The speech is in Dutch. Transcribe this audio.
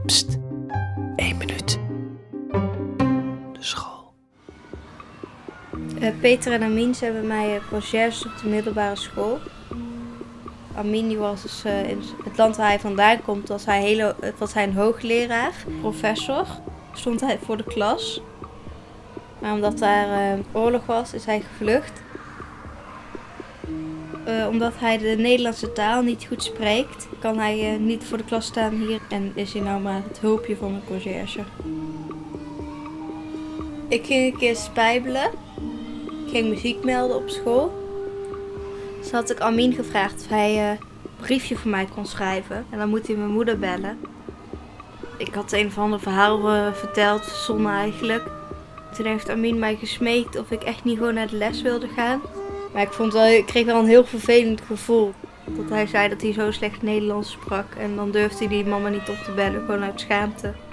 Pst, 1 minuut. De school. Peter en Amin zijn bij mij conciërges op de middelbare school. Amin die was dus, in het land waar hij vandaan komt, was hij een hoogleraar, professor. Stond hij voor de klas. Maar omdat daar oorlog was, is hij gevlucht. Omdat hij de Nederlandse taal niet goed spreekt, kan hij niet voor de klas staan hier en is hij nou maar het hulpje van een conciërge. Ik ging een keer spijbelen. Ik ging muziek melden op school. Dus had ik Amin gevraagd of hij een briefje voor mij kon schrijven. En dan moet hij mijn moeder bellen. Ik had een of ander verhaal verteld, verzonnen eigenlijk. Toen heeft Amin mij gesmeekt of ik echt niet gewoon naar de les wilde gaan. Maar ik kreeg wel een heel vervelend gevoel. Dat hij zei dat hij zo slecht Nederlands sprak. En dan durfde hij die mama niet op te bellen, gewoon uit schaamte.